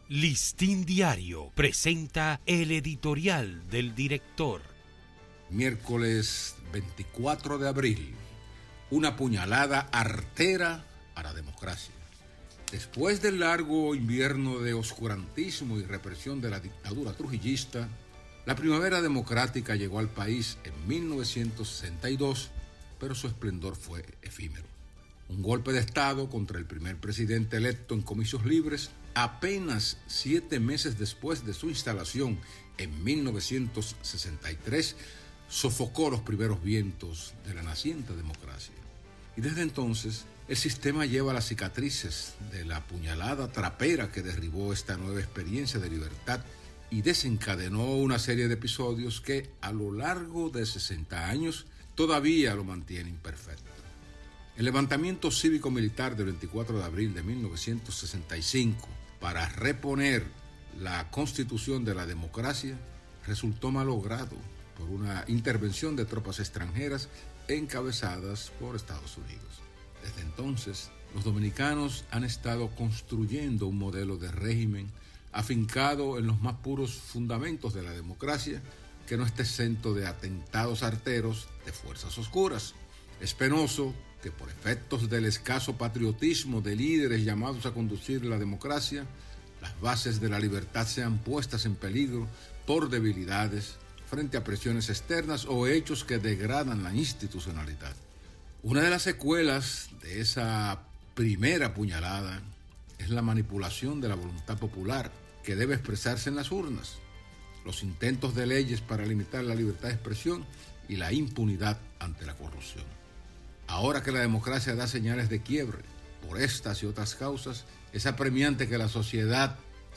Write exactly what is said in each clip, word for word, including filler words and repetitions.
Listín Diario presenta el editorial del director. Miércoles veinticuatro de abril. Una puñalada artera a la democracia. Después del largo invierno de oscurantismo y represión de la dictadura trujillista, la primavera democrática llegó al país en mil novecientos sesenta y dos, pero su esplendor fue efímero. Un golpe de Estado contra el primer presidente electo en comicios libres, apenas siete meses después de su instalación en mil novecientos sesenta y tres, sofocó los primeros vientos de la naciente democracia. Y desde entonces, el sistema lleva las cicatrices de la puñalada trapera que derribó esta nueva experiencia de libertad y desencadenó una serie de episodios que, a lo largo de sesenta años, todavía lo mantienen imperfecto. El levantamiento cívico-militar del veinticuatro de abril de mil novecientos sesenta y cinco para reponer la constitución de la democracia resultó malogrado por una intervención de tropas extranjeras encabezadas por Estados Unidos. Desde entonces, los dominicanos han estado construyendo un modelo de régimen afincado en los más puros fundamentos de la democracia, que no esté exento de atentados arteros de fuerzas oscuras. Es penoso que por efectos del escaso patriotismo de líderes llamados a conducir la democracia, las bases de la libertad sean puestas en peligro por debilidades frente a presiones externas o hechos que degradan la institucionalidad. Una de las secuelas de esa primera puñalada es la manipulación de la voluntad popular que debe expresarse en las urnas, los intentos de leyes para limitar la libertad de expresión y la impunidad ante la corrupción. Ahora que la democracia da señales de quiebre por estas y otras causas, es apremiante que la sociedad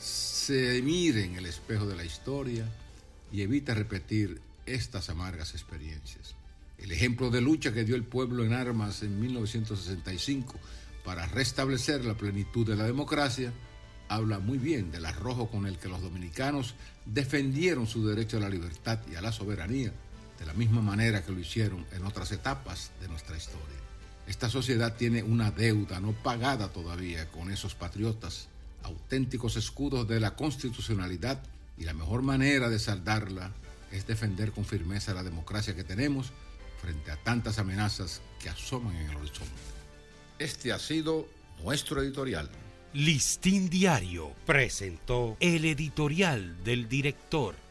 se mire en el espejo de la historia y evite repetir estas amargas experiencias. El ejemplo de lucha que dio el pueblo en armas en mil novecientos sesenta y cinco para restablecer la plenitud de la democracia habla muy bien del arrojo con el que los dominicanos defendieron su derecho a la libertad y a la soberanía, de la misma manera que lo hicieron en otras etapas de nuestra historia. Esta sociedad tiene una deuda no pagada todavía con esos patriotas, auténticos escudos de la constitucionalidad, y la mejor manera de saldarla es defender con firmeza la democracia que tenemos frente a tantas amenazas que asoman en el horizonte. Este ha sido nuestro editorial. Listín Diario presentó el editorial del director.